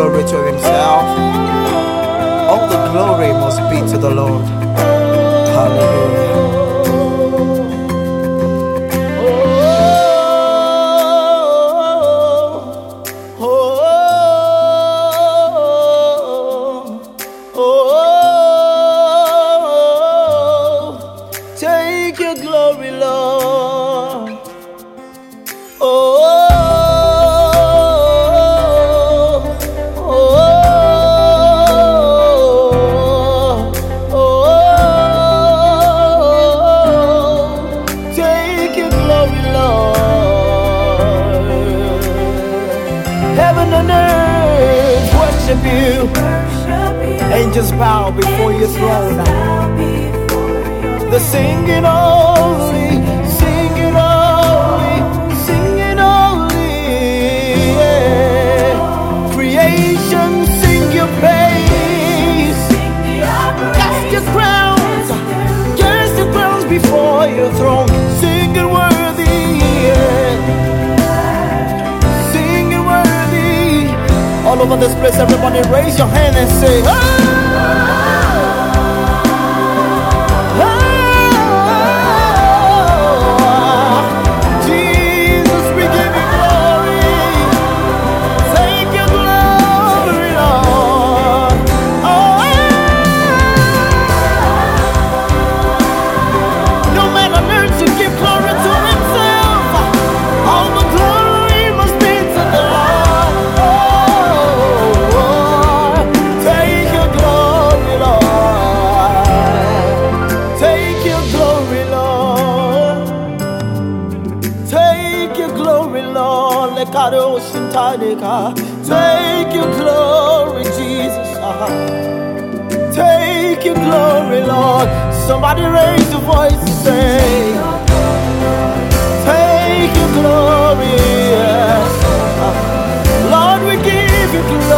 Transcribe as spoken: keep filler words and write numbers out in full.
glory to himself. All the glory must be to the Lord. Hallelujah. Take your glory, Lord. Oh, oh, oh, oh, take your glory, Lord. Heaven and earth worship you. Angels bow before your throne. The singing only, singing only, singing only, yeah. Creation sing your praise. Cast your crowns, cast your crowns before your throne. Singing worthy, yeah. Singing worthy. All over this place, everybody raise your hand and say, oh! Take your glory, Jesus. Take your glory, Lord. Somebody raise your voice and say, take your glory, yes. Lord, we give you glory.